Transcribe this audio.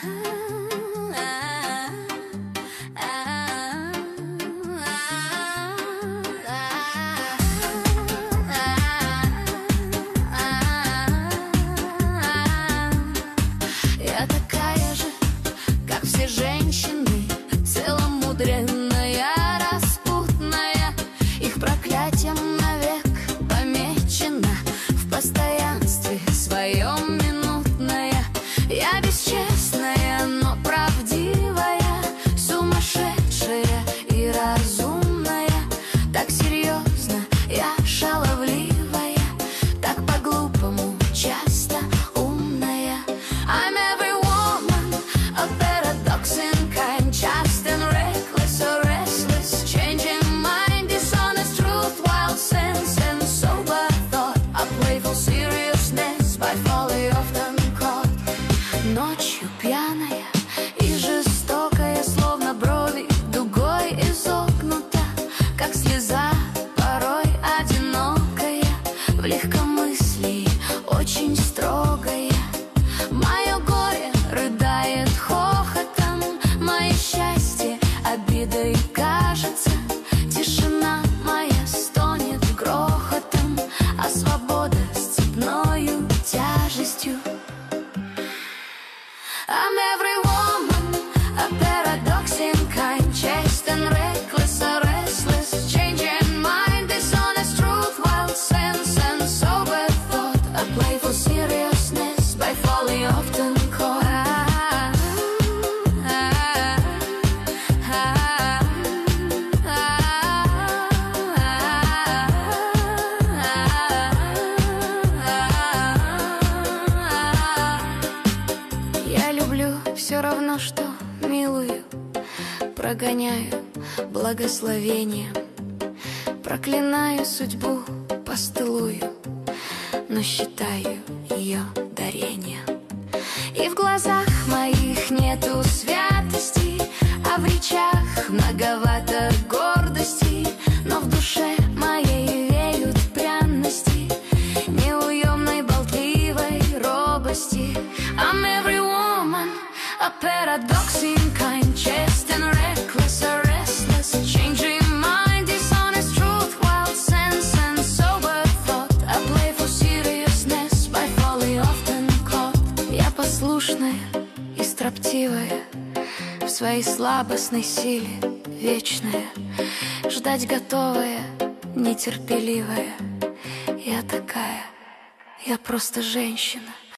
Я такая же, как все женщины, целомудренная, распутная, их проклятием навек помечена, в постоянстве своем минутная. Я бесчестная, но правдивая, сумасшедшая и разумная, так серьезно я шаловливая, так по-глупому часто умная. I'm every woman, a paradox in kind, chaste and reckless or restless, changing mind, dishonest truth, wild sense and sober thought, a playful seriousness by folly often caught. Ночью пьяная и жестокая, словно брови дугой изогнута, как слеза порой одинокая, в легкомыслии очень строгая. Мое горе рыдает хохотом, мое счастье обидой кажется, тишина моя стонет грохотом, а свобода с цепною тяжестью. I'm every woman, a paradox in kind, chaste and reckless or restless, changing mind, dishonest truth, wild sense and sober thought, a playful seriousness by folly often caught. Я люблю все равно, что милую, прогоняю благословением, проклинаю судьбу постылую, но считаю ее дарением. И в глазах моих нету святости, а в речах многовато гордости, но в душе моей веют пряности, неуемной болтливой робости. I'm every woman, a paradox in kind, chaste and reckless or restless, changing mind, dishonest truth, wild sense and sober thought, a playful seriousness by folly often caught. Я послушная и строптивая, в своей слабостной силе вечная, ждать готовая, нетерпеливая. Я такая, я просто женщина.